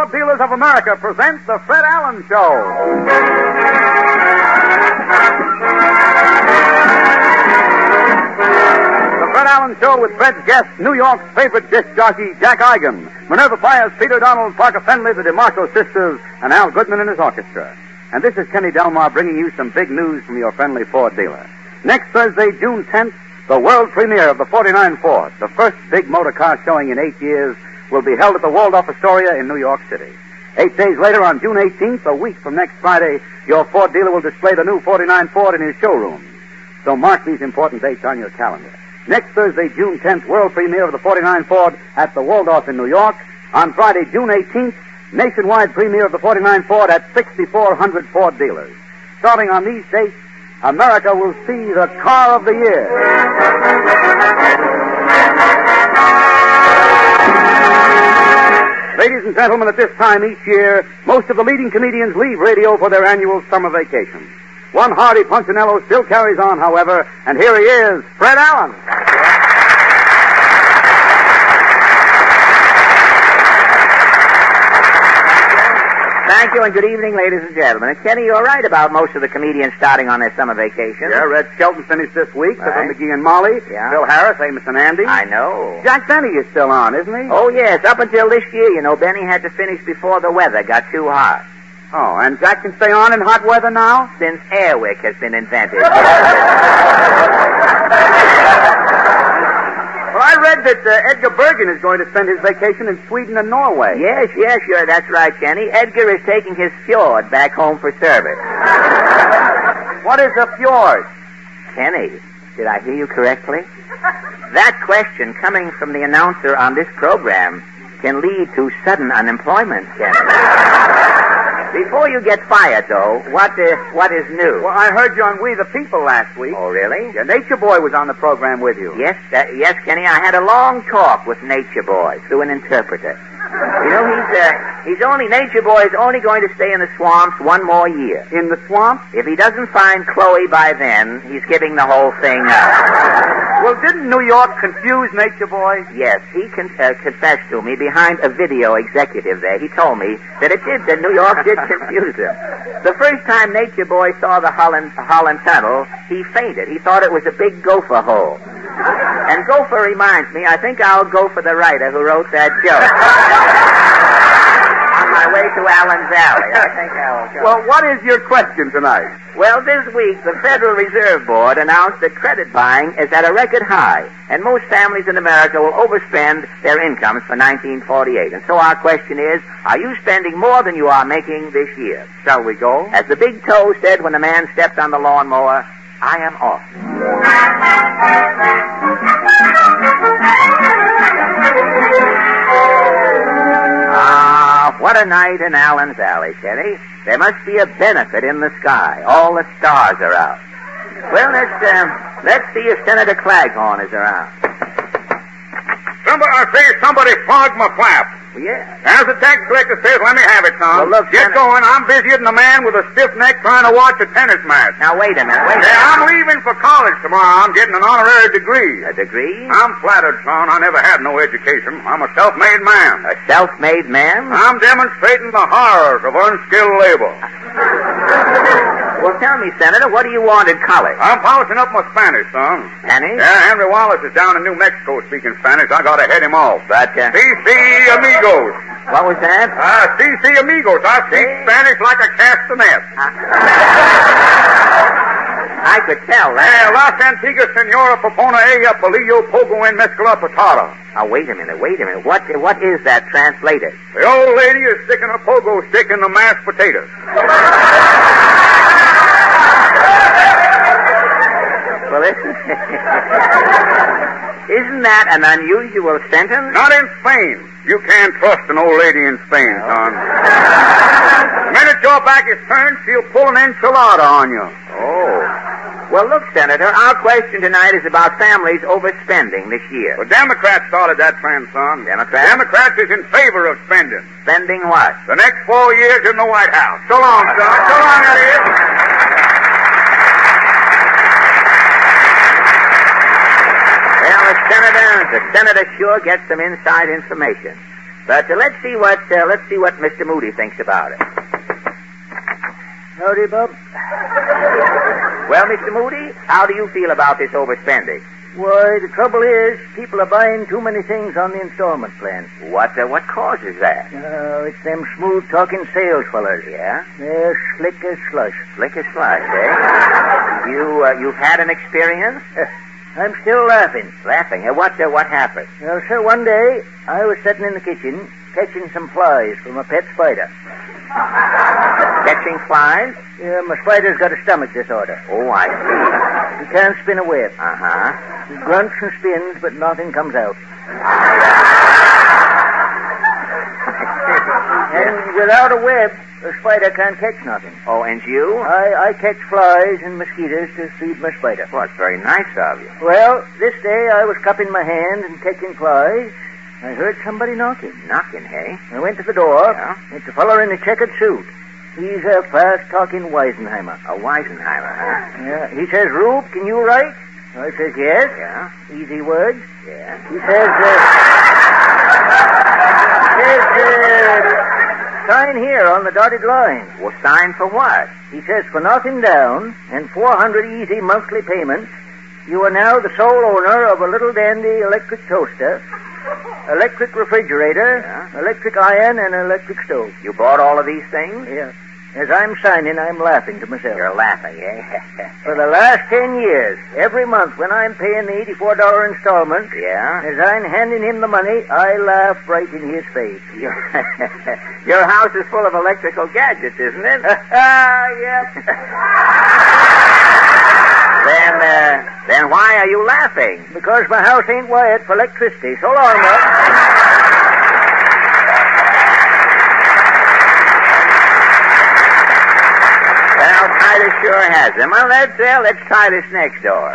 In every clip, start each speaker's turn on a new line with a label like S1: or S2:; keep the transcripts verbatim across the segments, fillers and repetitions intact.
S1: Ford Dealers of America present The Fred Allen Show. The Fred Allen Show with Fred's guest, New York's favorite disc jockey, Jack Eigen, Minerva Fires, Peter Donald, Parker Fenley, the DeMarco sisters, and Al Goodman and his orchestra. And this is Kenny Delmar bringing you some big news from your friendly Ford dealer. Next Thursday, June tenth, the world premiere of the forty-nine Ford, the first big motor car showing in eight years, will be held at the Waldorf Astoria in New York City. Eight days later, on June eighteenth, a week from next Friday, your Ford dealer will display the new forty-nine Ford in his showroom. So mark these important dates on your calendar. Next Thursday, June tenth, world premiere of the forty-nine Ford at the Waldorf in New York. On Friday, June eighteenth, nationwide premiere of the forty-nine Ford at sixty-four hundred Ford dealers. Starting on these dates, America will see the car of the year. Ladies and gentlemen, at this time each year, most of the leading comedians leave radio for their annual summer vacation. One hardy Punchinello still carries on, however, and here he is, Fred Allen.
S2: Thank you, and good evening, ladies and gentlemen. And Kenny, you're right about most of the comedians starting on their summer vacation.
S1: Yeah, Red Skelton finished this week.
S2: Right.
S1: Right. McGee and Molly.
S2: Yeah.
S1: Bill Harris, Amos and Andy.
S2: I know.
S1: Jack Benny is still on, isn't he?
S2: Oh, yes. Up until this year, you know, Benny had to finish before the weather got too hot.
S1: Oh, and Jack can stay on in hot weather now?
S2: Since Airwick has been invented.
S1: Well, I read that uh, Edgar Bergen is going to spend his vacation in Sweden and Norway.
S2: Yes, yes, sure. That's right, Kenny. Edgar is taking his fjord back home for service.
S1: What is a fjord?
S2: Kenny, did I hear you correctly? That question coming from the announcer on this program can lead to sudden unemployment, Kenny. Before you get fired, though, what uh, what is new?
S1: Well, I heard you on We the People last week.
S2: Oh, really?
S1: Yeah, Nature Boy was on the program with you.
S2: Yes, uh, yes, Kenny. I had a long talk with Nature Boy through an interpreter. You know, he's uh, he's only Nature Boy is only going to stay in the swamps one more year.
S1: In the swamp?
S2: If he doesn't find Chloe by then, he's giving the whole thing up.
S1: Well, didn't New York confuse Nature Boy?
S2: Yes, he con- uh, confessed to me behind a video executive there. He told me that it did, that New York did confuse him. The first time Nature Boy saw the Holland, Holland Tunnel, he fainted. He thought it was a big gopher hole. And gopher reminds me, I think I'll go for the writer who wrote that joke. On my way to Allen's Alley. I think I'll go.
S1: Well, what is your question tonight?
S2: Well, this week, the Federal Reserve Board announced that credit buying is at a record high, and most families in America will overspend their incomes for nineteen forty-eight. And so our question is, are you spending more than you are making this year?
S1: Shall we go?
S2: As the big toe said when the man stepped on the lawnmower, I am off. Ah, what a night in Allen's Alley, Kenny. There must be a benefit in the sky. All the stars are out. Well, let's, um, let's see if Senator Claghorn is around.
S3: Somebody, I say, somebody flogged my flap.
S2: Yeah.
S3: As the tax collector says, let me have it, son.
S2: Well, look,
S3: Get
S2: Senator-
S3: going. I'm busier than a man with a stiff neck trying to watch a tennis match.
S2: Now, wait a minute, wait a
S3: Yeah,
S2: minute.
S3: I'm leaving for college tomorrow. I'm getting an honorary degree.
S2: A degree?
S3: I'm flattered, son. I never had no education. I'm a self-made man.
S2: A self-made man?
S3: I'm demonstrating the horrors of unskilled labor.
S2: Well, tell me, Senator, what do you want in college?
S3: I'm polishing up my Spanish, son.
S2: Spanish?
S3: Yeah, Henry Wallace is down in New Mexico speaking Spanish. I gotta head him off.
S2: But, uh,
S3: Si, si, amigos.
S2: what was that?
S3: Ah, si, si, amigos. I speak
S2: Si.
S3: Spanish like a castanet.
S2: I could tell
S3: Eh,
S2: that.
S3: Las Antiguas Senora Popona Ella Palillo Pogo en Mezcla Patata.
S2: Now, wait a minute, wait a minute. What, what is that translated?
S3: The old lady is sticking a pogo stick in the mashed potatoes.
S2: Well, isn't, isn't that an unusual sentence?
S3: Not in Spain. You can't trust an old lady in Spain, son. The minute your back is turned, she'll pull an enchilada on you.
S2: Oh. Well, look, Senator, our question tonight is about families overspending this year.
S3: The Democrats started that trend, son.
S2: Democrats?
S3: Democrats is in favor of spending.
S2: Spending what?
S3: The next four years in the White House. So long, son. So long, Elliot.
S2: Well, the senator, the senator sure gets some inside information. But uh, let's see what uh, let's see what Mister Moody thinks about it.
S4: Howdy, Bob.
S2: Well, Mister Moody, how do you feel about this overspending?
S4: Why, the trouble is, people are buying too many things on the installment plan.
S2: What uh, what causes that?
S4: Oh, it's them smooth-talking sales fellers.
S2: Yeah?
S4: They're slick as slush.
S2: Slick as slush, eh? You, uh, you've had an experience?
S4: I'm still laughing.
S2: Laughing? Uh, what, uh, what happened?
S4: Well, sir, one day, I was sitting in the kitchen, catching some flies from a pet spider.
S2: Catching flies?
S4: Yeah, my spider's got a stomach disorder.
S2: Oh, I see.
S4: He can't spin a web.
S2: Uh-huh.
S4: He grunts and spins, but nothing comes out. And without a web, the spider can't catch nothing.
S2: Oh, and you?
S4: I, I catch flies and mosquitoes to feed my spider.
S2: Well, it's very nice of you.
S4: Well, this day I was cupping my hand and catching flies. I heard somebody knocking.
S2: Knocking, hey?
S4: I went to the door.
S2: Yeah?
S4: It's a feller in a checkered suit. He's a fast-talking Weisenheimer.
S2: A Weisenheimer, huh?
S4: Yeah. He says, Rube, can you write? I says, yes.
S2: Yeah?
S4: Easy words.
S2: Yeah?
S4: He says, uh, says, uh, sign here on the dotted line.
S2: Well, sign for what?
S4: He says, for nothing down and four hundred easy monthly payments, you are now the sole owner of a little dandy electric toaster, electric refrigerator,
S2: Yeah?
S4: electric iron, and electric stove.
S2: You bought all of these things?
S4: Yeah. As I'm signing, I'm laughing to myself.
S2: You're laughing, eh?
S4: For the last ten years, every month when I'm paying the eighty-four dollars installment,
S2: Yeah?
S4: as I'm handing him the money, I laugh right in his face.
S2: Your, your house is full of electrical gadgets, isn't it?
S4: Yep.
S2: Then, uh, then why are you laughing?
S4: Because my house ain't wired for electricity. So long, Mom.
S2: Well, Titus sure has them. Well, let's, uh, let's try this next door.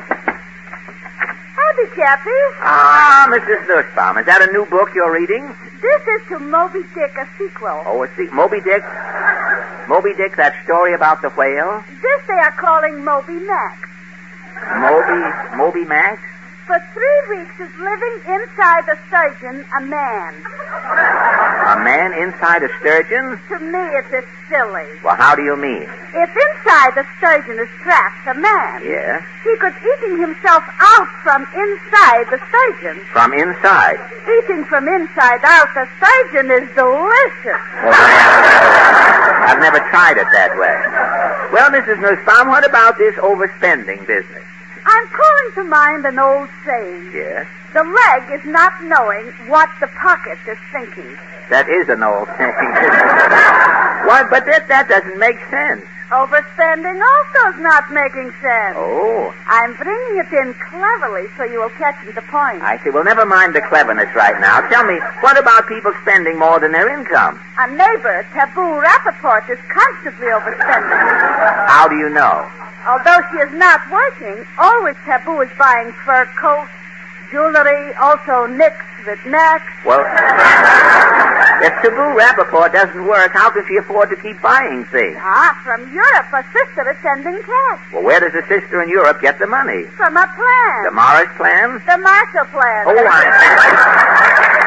S5: Howdy, Chappie.
S2: Ah, Missus Nussbaum, is that a new book you're reading?
S5: This is to Moby Dick, a sequel.
S2: Oh, a see, Moby Dick? Moby Dick, that story about the whale?
S5: This they are calling Moby Max.
S2: Moby, Moby Max?
S5: For three weeks is living inside the sturgeon a man.
S2: A man inside a sturgeon?
S5: To me, it's as silly.
S2: Well, how do you mean?
S5: If inside the sturgeon is trapped a man,
S2: Yes?
S5: he could eating himself out from inside the sturgeon.
S2: From inside?
S5: Eating from inside out the sturgeon is delicious.
S2: Well, I, I've never tried it that way. Well, Missus Nussbaum, what about this overspending business?
S5: I'm calling to mind an old saying.
S2: Yes?
S5: The leg is not knowing what the pocket is thinking.
S2: That is an old thing. What? But that, that doesn't make sense.
S5: Overspending also is not making sense.
S2: Oh.
S5: I'm bringing it in cleverly so you will catch the point.
S2: I see. Well, never mind the cleverness right now. Tell me, what about people spending more than their income?
S5: A neighbor, Taboo Rappaport, is constantly overspending.
S2: How do you know?
S5: Although she is not working, always Taboo is buying fur coats, jewelry, also nicks with necks.
S2: Well, if Taboo Rappaport doesn't work, how can she afford to keep buying things?
S5: Ah, from Europe, a sister is sending cash.
S2: Well, where does a sister in Europe get the money?
S5: From a plan.
S2: The Morris plan?
S5: The Marshall Plan.
S2: Oh, I...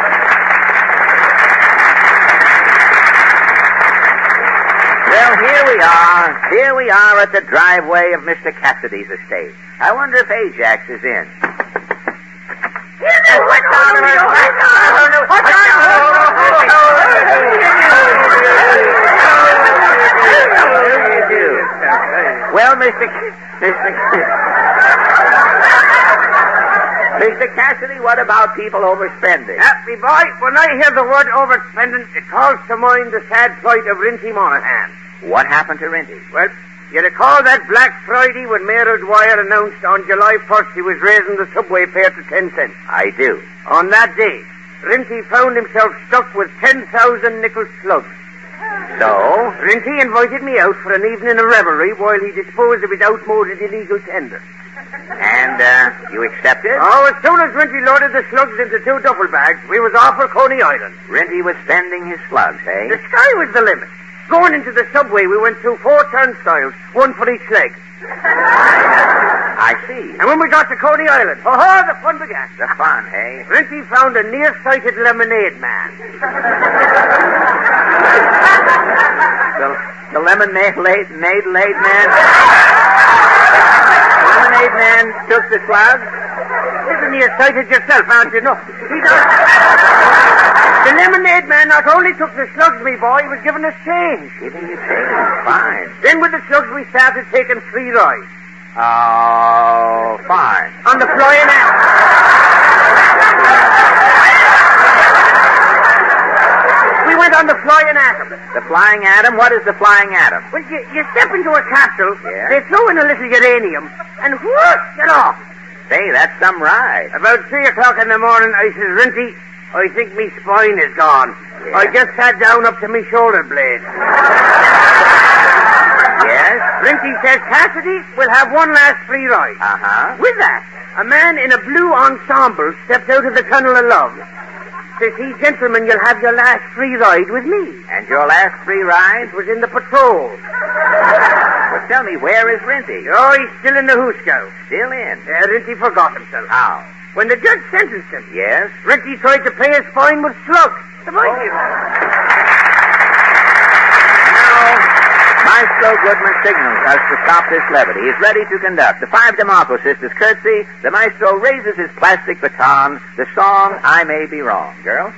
S2: Well, here we are. Here we are at the driveway of Mister Cassidy's estate. I wonder if Ajax is in. Well, Mister Mister Mister Cassidy, what about people overspending?
S6: Happy boy, when I hear the word overspending, it calls to mind the sad plight of Rinty Monaghan.
S2: What happened to Rinty?
S6: Well, you recall that Black Friday when Mayor Dwyer announced on July first he was raising the subway fare to ten cents?
S2: I do.
S6: On that day, Rinty found himself stuck with ten thousand nickel slugs.
S2: So?
S6: Rinty invited me out for an evening of revelry while he disposed of his outmoded illegal tender.
S2: And, uh, you accepted?
S6: Oh, as soon as Rinty loaded the slugs into two duffel bags, we was off for Coney Island.
S2: Rinty was spending his slugs, eh?
S6: The sky was the limit. Going into the subway, we went through four turnstiles, one for each leg.
S2: I see.
S6: And when we got to Coney Island, oh, the fun began.
S2: The fun, hey?
S6: Rinty found a nearsighted lemonade man.
S2: The, the lemonade late, made late man. The lemonade man took the slugs.
S6: You're nearsighted yourself, aren't you? No, he does. The lemonade man not only took the slugs, me boy, he was giving us change.
S2: Giving you change? Fine.
S6: Then with the slugs, we started taking free rides.
S2: Oh, fine.
S6: On the Flying Atom. We went on the Flying Atom.
S2: The Flying Atom? What is the Flying Atom?
S6: Well, you, you step into a capsule,
S2: Yeah.
S6: they throw in a little uranium, and whoosh, get off.
S2: Say, that's some ride.
S6: About three o'clock in the morning, I says, Rinty, I think me spine is gone.
S2: Yeah.
S6: I just sat down up to me shoulder blade.
S2: Yes?
S6: Rinty says, Cassidy, we'll have one last free ride.
S2: Uh-huh.
S6: With that, a man in a blue ensemble stepped out of the tunnel of love. Says he, gentlemen, you'll have your last free ride with me.
S2: And your last free ride?
S6: It was in the patrol.
S2: Well, tell me, where is Rinty?
S6: Oh, he's still in the hoosegow.
S2: Still in.
S6: Uh, Rinty forgot himself.
S2: How?
S6: When the judge sentenced him,
S2: Yes?
S6: Rinty tried to pay his fine with slugs. The boy
S2: Now, Maestro Goodman signals us to stop this levity. He's ready to conduct. The five DeMarco sisters curtsy. The maestro raises his plastic baton. The song, I May Be Wrong. Girls?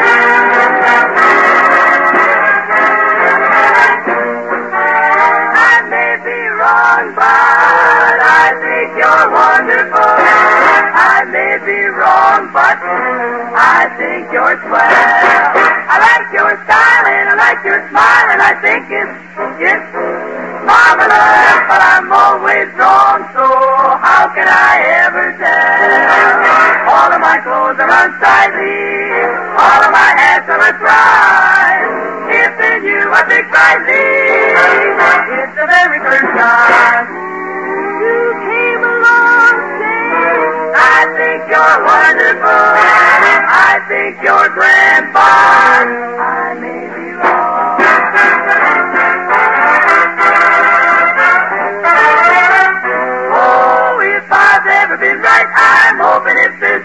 S7: I may be wrong, but I think you're wonderful. I may be wrong, but I think you're swell. I like your style and I like your smile and I think it's, it's marvelous, but I'm always wrong, so how can I ever tell? All of my clothes are unsightly, all of my hats are untried. If in you I think rightly, it's the very first time you came along, saying, I think you're wonderful, I think you're grand, but I may be wrong. Oh, if I've ever been right, I'm hoping it's this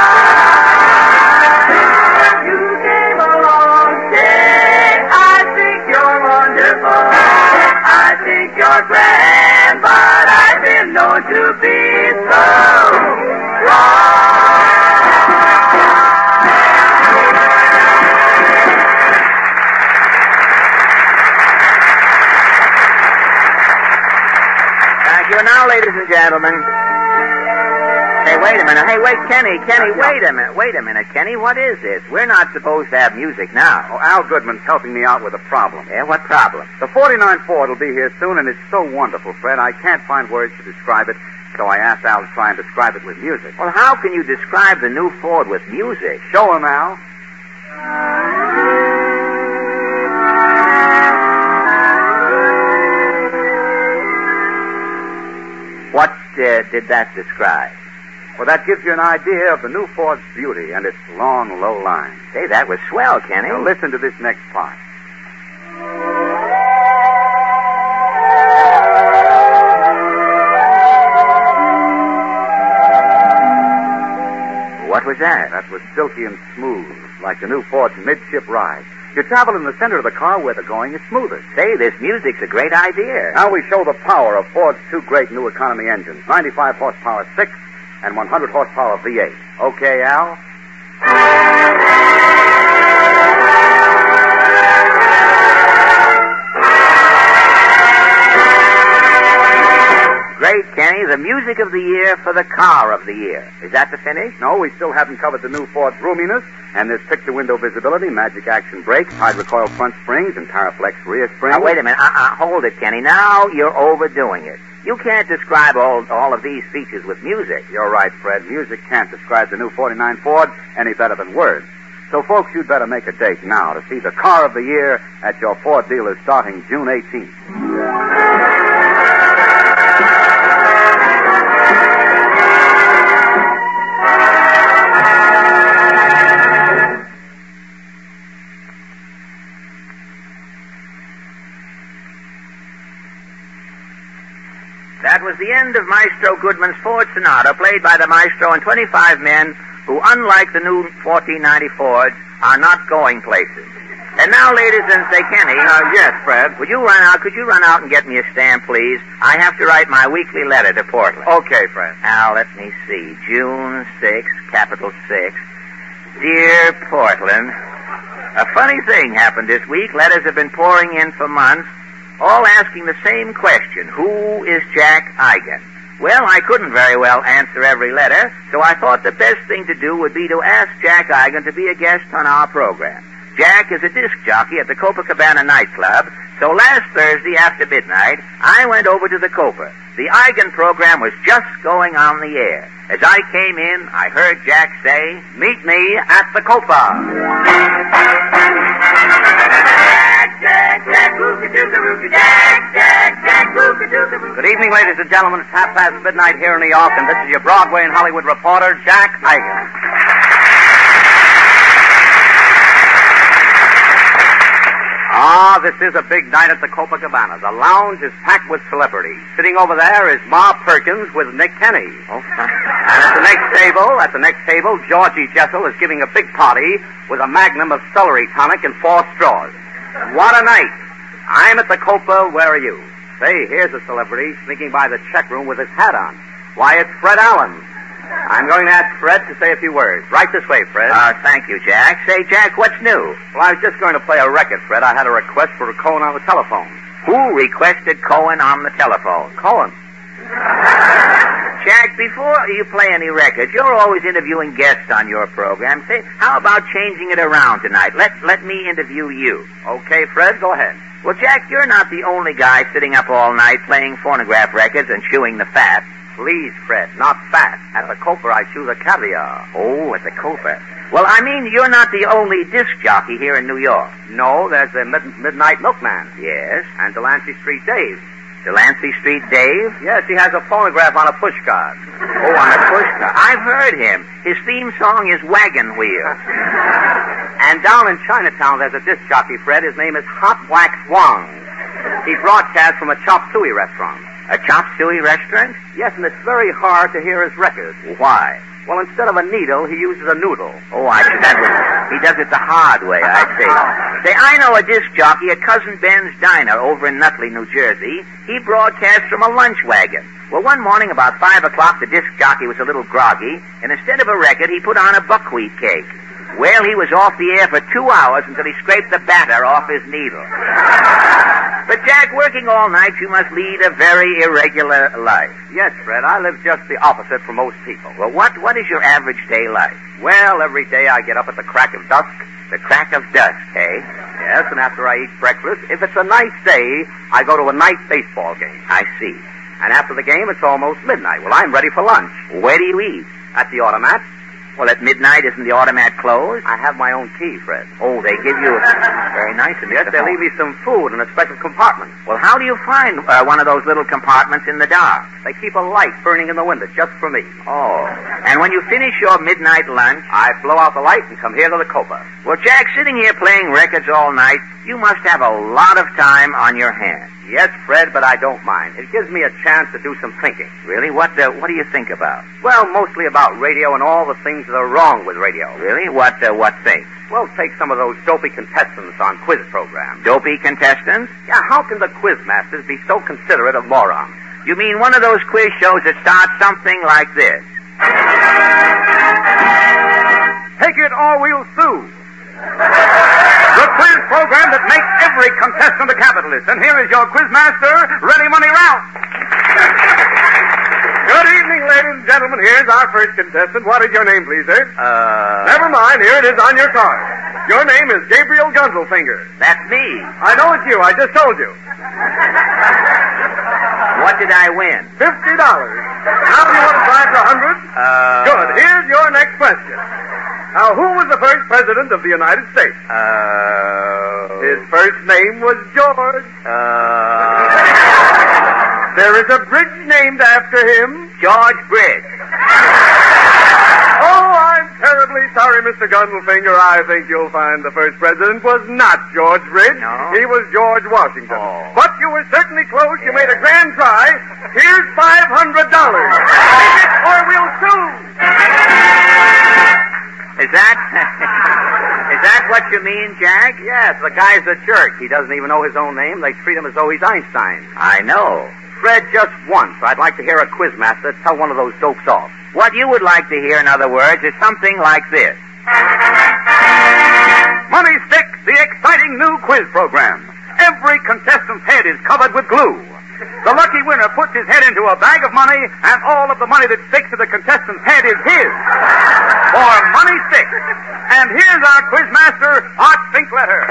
S7: time. You came along, saying, I think you're wonderful, I think you're grand, but I've been known to be so wrong.
S2: Thank you. And now, ladies and gentlemen. Hey, wait a minute. Hey, wait, Kenny. Kenny, wait a minute. Wait a minute, Kenny. What is this? We're not supposed to have music now.
S1: Oh, Al Goodman's helping me out with a problem.
S2: Yeah, what problem?
S1: The forty-nine Ford will be here soon, and it's so wonderful, Fred. I can't find words to describe it, so I asked Al to try and describe it with music.
S2: Well, how can you describe the new Ford with music?
S1: Show him, Al.
S2: What uh, did that describe?
S1: Well, that gives you an idea of the new Ford's beauty and its long, low line.
S2: Say, that was swell, Kenny.
S1: Now, listen to this next part.
S2: What was that?
S1: That was silky and smooth, like the new Ford's midship ride. You travel in the center of the car where the going is smoothest.
S2: Say, this music's a great idea.
S1: Now we show the power of Ford's two great new economy engines, ninety-five horsepower six and one hundred horsepower V eight. Okay, Al?
S2: Great, Kenny. The music of the year for the car of the year. Is that the finish?
S1: No, we still haven't covered the new Ford's roominess, and there's picture window visibility, magic action brakes, hide recoil front springs, and Paraflex rear springs.
S2: Now, wait a minute. Uh-uh, hold it, Kenny. Now you're overdoing it. You can't describe all, all of these features with music.
S1: You're right, Fred. Music can't describe the new forty-nine Ford any better than words. So, folks, you'd better make a date now to see the car of the year at your Ford dealers starting June eighteenth. That was
S2: the end of Maestro Goodman's Ford Sonata, played by the maestro and twenty-five men who, unlike the new fourteen ninety Fords, are not going places. And now, ladies and say, Kenny.
S1: Uh, yes, Fred.
S2: Would you run out? Could you run out and get me a stamp, please? I have to write my weekly letter to Portland.
S1: Okay, Fred.
S2: Now, let me see. June sixth, capital six. Dear Portland, a funny thing happened this week. Letters have been pouring in for months, all asking the same question. Who is Jack Eigen? Well, I couldn't very well answer every letter, so I thought the best thing to do would be to ask Jack Eigen to be a guest on our program. Jack is a disc jockey at the Copacabana nightclub, so last Thursday after midnight, I went over to the Copa. The Eigen program was just going on the air. As I came in, I heard Jack say, "Meet me at the Copa." Good evening, ladies and gentlemen. It's half past midnight here in New York, and this is your Broadway and Hollywood reporter, Jack Eigen. Ah, this is a big night at the Copacabana. The lounge is packed with celebrities. Sitting over there is Ma Perkins with Nick Kenny. Oh. And at the next table, at the next table, Georgie Jessel is giving a big party with a magnum of celery tonic and four straws. What a night. I'm at the Copa, where are you? Say, here's a celebrity sneaking by the check room with his hat on. Why, it's Fred Allen. I'm going to ask Fred to say a few words. Right this way, Fred.
S8: Uh, thank you, Jack. Say, Jack, what's new?
S2: Well, I was just going to play a record, Fred. I had a request for Cohen on the telephone.
S8: Who requested Cohen on the telephone?
S2: Cohen.
S8: Jack, before you play any records, you're always interviewing guests on your program. Say, how about changing it around tonight? Let let me interview you.
S2: Okay, Fred, go ahead.
S8: Well, Jack, you're not the only guy sitting up all night playing phonograph records and chewing the fat.
S2: Please, Fred, not fat. At the Copa, I chew the caviar.
S8: Oh, at the Copa. Well, I mean, you're not the only disc jockey here in New York.
S2: No, there's the mid- Midnight Milkman.
S8: Yes.
S2: And Delancey Street Dave.
S8: Delancey Street Dave?
S2: Yes, he has a phonograph on a pushcart.
S8: Oh, on a pushcart. I've heard him. His theme song is Wagon Wheel.
S2: And down in Chinatown, there's a disc jockey, Fred. His name is Hot Wax Wong. He broadcasts from a chop suey restaurant.
S8: A chop suey restaurant?
S2: Yes, and it's very hard to hear his records.
S8: Why?
S2: Well, instead of a needle, he uses a noodle.
S8: Oh, I see. That was, he does it the hard way, I see. Say, I know a disc jockey at Cousin Ben's Diner over in Nutley, New Jersey. He broadcasts from a lunch wagon. Well, one morning about five o'clock, the disc jockey was a little groggy, and instead of a record, he put on a buckwheat cake. Well, he was off the air for two hours until he scraped the batter off his needle. But, Jack, working all night, you must lead a very irregular life.
S2: Yes, Fred, I live just the opposite from most people.
S8: Well, what, what is your average day like?
S2: Well, every day I get up at the crack of dusk.
S8: The crack of dusk, eh?
S2: Yes, and after I eat breakfast, if it's a nice day, I go to a night baseball game.
S8: I see.
S2: And after the game, it's almost midnight. Well, I'm ready for lunch.
S8: Where do you eat?
S2: At the automat.
S8: Well, at midnight, isn't the automat closed?
S2: I have my own key, Fred.
S8: Oh, they give you... Very nice of you.
S2: Yes, they leave me some food in a special compartment.
S8: Well, how do you find uh, one of those little compartments in the dark?
S2: They keep a light burning in the window just for me.
S8: Oh. And when you finish your midnight lunch...
S2: I blow out the light and come here to the Copa.
S8: Well, Jack, sitting here playing records all night, you must have a lot of time on your hands.
S2: Yes, Fred, but I don't mind. It gives me a chance to do some thinking.
S8: Really? What uh, What do you think about?
S2: Well, mostly about radio and all the things that are wrong with radio.
S8: Really? What uh, What things?
S2: Well, take some of those dopey contestants on quiz programs.
S8: Dopey contestants?
S2: Yeah, how can the quiz masters be so considerate of morons?
S8: You mean one of those quiz shows that starts something like this?
S1: Take it or we'll sue. The quiz program that makes every contestant a capitalist. And here is your quiz master, Ready Money Ralph. Good evening, ladies and gentlemen. Here's our first contestant. What is your name, please, sir?
S8: Uh...
S1: Never mind. Here it is on your card. Your name is Gabriel Gunselfinger.
S8: That's me.
S1: I know it's you. I just told you.
S8: What did I win?
S1: Fifty dollars. Now do you want to try for a hundred?
S8: Uh...
S1: Good. Here's your next question. Now, who was the first president of the United States?
S8: Uh...
S1: His first name was George.
S8: Uh...
S1: There is a bridge named after him.
S8: George Bridge.
S1: Oh, I'm
S9: terribly sorry, Mister Gundelfinger. I think you'll find the first president was not George Ridge.
S8: No?
S9: He was George Washington.
S8: Oh.
S9: But you were certainly close. You made a grand try. Here's five hundred dollars. Take it or we'll sue.
S8: Is that... Is that what you mean, Jack?
S1: Yes, the guy's a jerk. He doesn't even know his own name. They treat him as though he's Einstein.
S8: I know.
S1: Fred, just once, I'd like to hear a quizmaster tell one of those dopes off.
S8: What you would like to hear, in other words, is something like this.
S1: Money Sticks, the exciting new quiz program. Every contestant's head is covered with glue. The lucky winner puts his head into a bag of money, and all of the money that sticks to the contestant's head is his. For Money Sticks. And here's our quizmaster, Art Finkletter.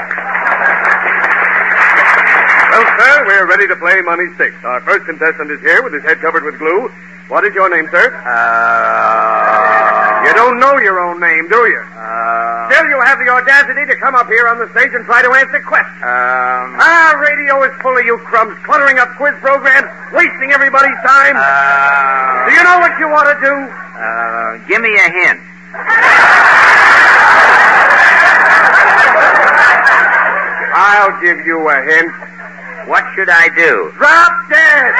S9: Well, sir, we're ready to play Money Six. Our first contestant is here with his head covered with glue. What is your name, sir?
S1: Uh...
S9: You don't know your own name, do you?
S1: Uh...
S9: Still, you have the audacity to come up here on the stage and try to answer questions.
S1: Um...
S9: Our radio is full of you crumbs, cluttering up quiz programs, wasting everybody's time.
S8: Uh...
S9: Do you know what you ought to do?
S8: Uh, give me a hint.
S9: I'll give you a hint.
S8: What should I do?
S9: Drop dead!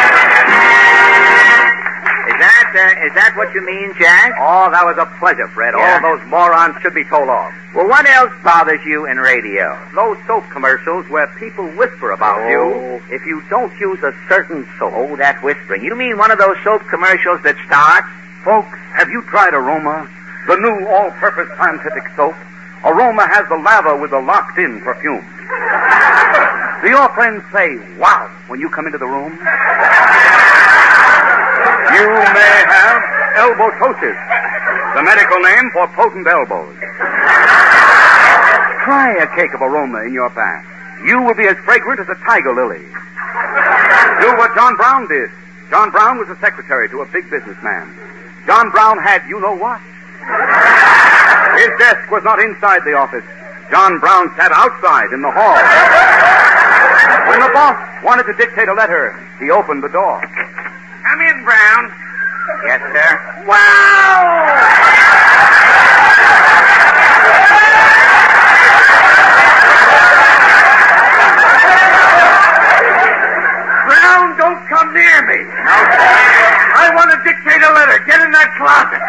S8: Is that, uh, is that what you mean, Jack?
S1: Oh, that was a pleasure, Fred.
S8: Yeah.
S1: All those morons should be told off.
S8: Well, what else bothers you in radio?
S1: Those soap commercials where people whisper about
S8: Oh.
S1: you if you don't use a certain soap.
S8: Oh, that whispering. You mean one of those soap commercials that starts?
S1: Folks, have you tried Aroma? The new all-purpose scientific soap? Aroma has the lather with the locked-in perfume. Do your friends say, wow, when you come into the room? You may have elbotosis, the medical name for potent elbows. Try a cake of Aroma in your bath. You will be as fragrant as a tiger lily. Do what John Brown did. John Brown was a secretary to a big businessman. John Brown had you know what? His desk was not inside the office. John Brown sat outside in the hall. When the boss wanted to dictate a letter, he opened the door.
S6: Come in, Brown.
S8: Yes, sir.
S6: Wow! Brown, don't come near me. I want to dictate a letter. Get in that closet.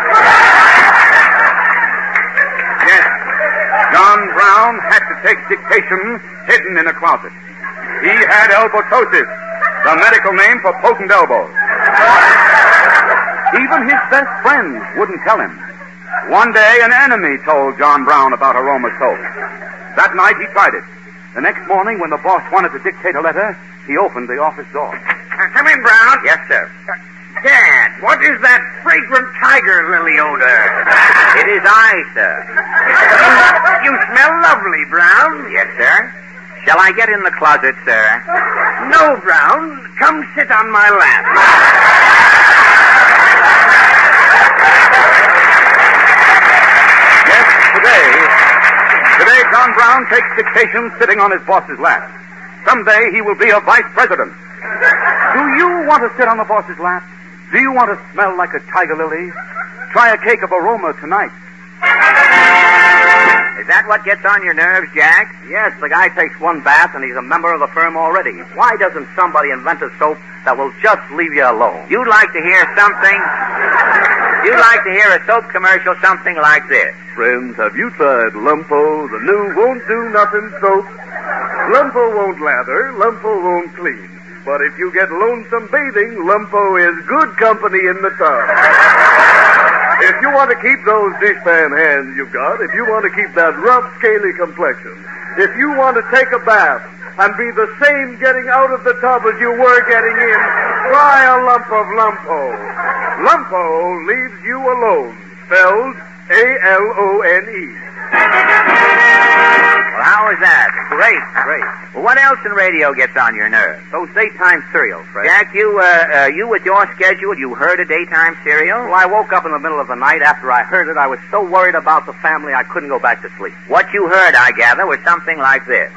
S1: Yes, John Brown had to take dictation hidden in a closet. He had elbotosis, the medical name for potent elbows. Even his best friends wouldn't tell him. One day, an enemy told John Brown about Aroma soap. That night, he tried it. The next morning, when the boss wanted to dictate a letter, he opened the office door.
S6: Uh, come in, Brown.
S8: Yes, sir.
S6: Dad, what is that fragrant tiger lily odor?
S8: It is I, sir.
S6: You smell lovely, Brown.
S8: Yes, sir. Shall I get in the closet, sir?
S6: No, Brown. Come sit on my lap.
S1: Yes, today, today John Brown takes dictation sitting on his boss's lap. Someday he will be a vice president. Do you want to sit on the boss's lap? Do you want to smell like a tiger lily? Try a cake of Aroma tonight.
S8: Is that what gets on your nerves, Jack?
S1: Yes, the guy takes one bath and he's a member of the firm already. Why doesn't somebody invent a soap that will just leave you alone?
S8: You'd like to hear something... You'd like to hear a soap commercial something like this.
S9: Friends, have you tried Lumpo, the new won't-do-nothing soap? Lumpo won't lather, Lumpo won't clean. But if you get lonesome bathing, Lumpo is good company in the tub. If you want to keep those dishpan hands you've got, if you want to keep that rough, scaly complexion, if you want to take a bath and be the same getting out of the tub as you were getting in, try a lump of Lumpo. Lumpo leaves you alone, spelled A L O N E.
S8: Well, how is that?
S1: Great, great.
S8: Well, what else in radio gets on your nerves?
S1: Those daytime serials, Fred.
S8: Jack, you, uh, uh, you with your schedule, you heard a daytime serial?
S1: Well, I woke up in the middle of the night. After I heard it, I was so worried about the family I couldn't go back to sleep.
S8: What you heard, I gather, was something like this.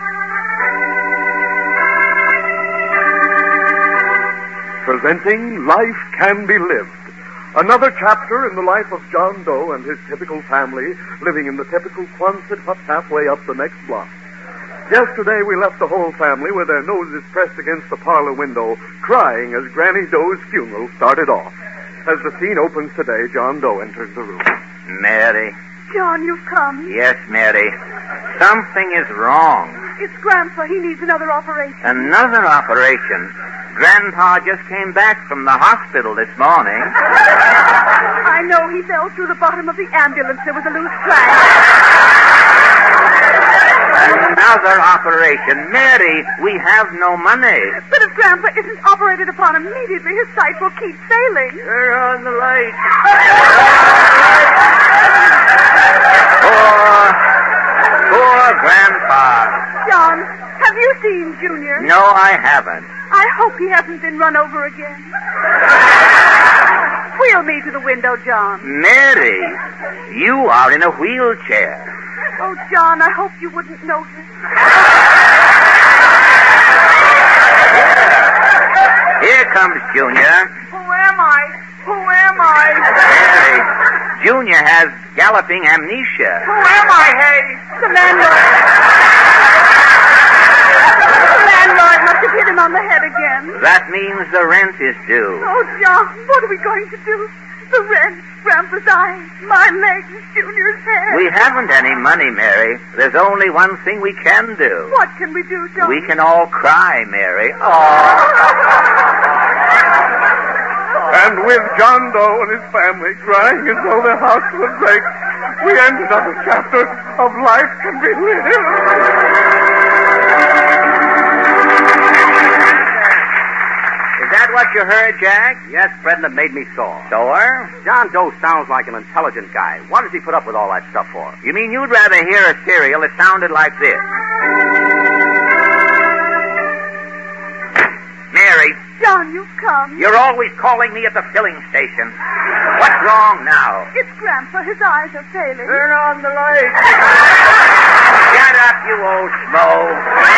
S9: Presenting Life Can Be Lived, Another chapter in the life of John Doe and his typical family, living in the typical Quonset hut halfway up the next block. Yesterday we left the whole family with their noses pressed against the parlor window, crying as Granny Doe's funeral started off. As the scene opens today, John Doe enters the room.
S8: Mary.
S5: John, you've come.
S8: Yes, Mary. Something is wrong.
S5: It's Grandpa. He needs another operation.
S8: Another operation? Grandpa just came back from the hospital this morning.
S5: I know. He fell through the bottom of the ambulance. There was a loose plank.
S8: Another operation. Mary, we have no money.
S5: But if Grandpa isn't operated upon immediately, his sight will keep failing.
S6: Turn on the light.
S8: Poor, poor Grandpa.
S5: John, have you seen Junior?
S8: No, I haven't.
S5: I hope he hasn't been run over again. Wheel me to the window, John.
S8: Mary, you are in a wheelchair.
S5: Oh, John, I hope you wouldn't notice.
S8: Here comes Junior.
S6: Who am I? Who am I?
S8: Mary, Junior has galloping amnesia.
S6: Who am I, hey?
S5: The landlord. The landlord must have hit him on the head again.
S8: That means the rent is due.
S5: Oh, John, what are we going to do? The rent, Grandpa's eyes, my legs, Junior's head.
S8: We haven't any money, Mary. There's only one thing we can do.
S5: What can we do, John?
S8: We can all cry, Mary. Oh.
S9: And with John Doe and his family crying as though their hearts would break, we end another chapter of Life Can Be Lived.
S1: Is that what you heard, Jack? Yes, Fred, and it made me sore.
S8: Sore?
S1: John Doe sounds like an intelligent guy. What does he put up with all that stuff for?
S8: You mean you'd rather hear a serial that sounded like this? Mary.
S5: John, you've come.
S8: You're always calling me at the filling station. What's wrong now?
S5: It's Grandpa. His eyes are failing.
S6: Turn on the light.
S8: Shut up, you old schmo.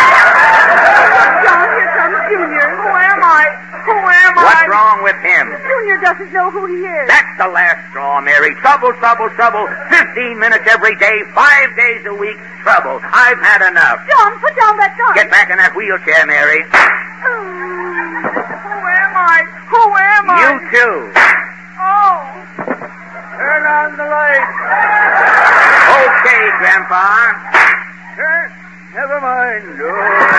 S5: John, here comes Junior.
S6: Who am I? Who am I?
S8: What's wrong with him?
S5: Junior doesn't know who he is.
S8: That's the last straw, Mary. Trouble, trouble, trouble. Fifteen minutes every day, five days a week. Trouble. I've had enough.
S5: John, put down that gun.
S8: Get back in that wheelchair, Mary.
S6: Who am I? Who am I?
S8: You too.
S6: Oh. Turn on the light.
S8: Okay, Grandpa.
S6: Turn. Never mind. Oh.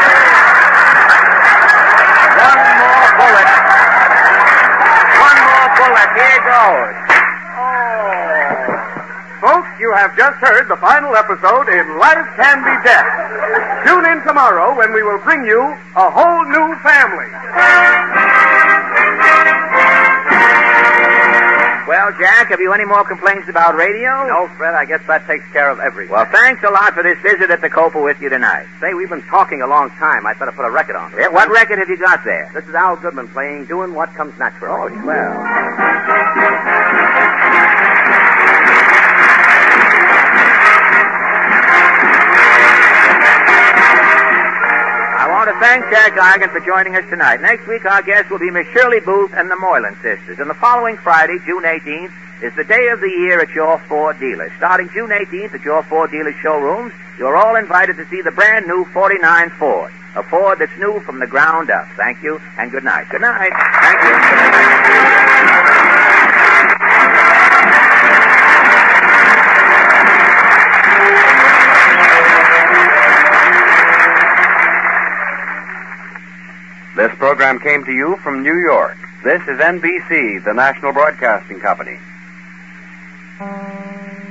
S8: One more bullet. One more bullet. Here goes.
S1: Folks, you have just heard the final episode in Life Can Be Death. Tune in tomorrow when we will bring you a whole new family.
S8: Well, Jack, have you any more complaints about radio?
S1: No, Fred, I guess that takes care of everything.
S8: Well, thanks a lot for this visit at the Copa with you tonight.
S1: Say, we've been talking a long time. I'd better put a record on.
S8: Yeah, what record have you got there?
S1: This is Al Goodman playing Doing What Comes Natural.
S8: Oh, swell. I want to thank Jack Eigen for joining us tonight. Next week, our guest will be Miss Shirley Booth and the Moylan sisters. And the following Friday, June eighteenth, is the day of the year at your Ford dealers. Starting June eighteenth at your Ford dealers showrooms, you're all invited to see the brand new forty-nine Ford. A Ford that's new from the ground up. Thank you, and good night. Good night. Thank you.
S1: This program came to you from New York. This is N B C, the National Broadcasting Company.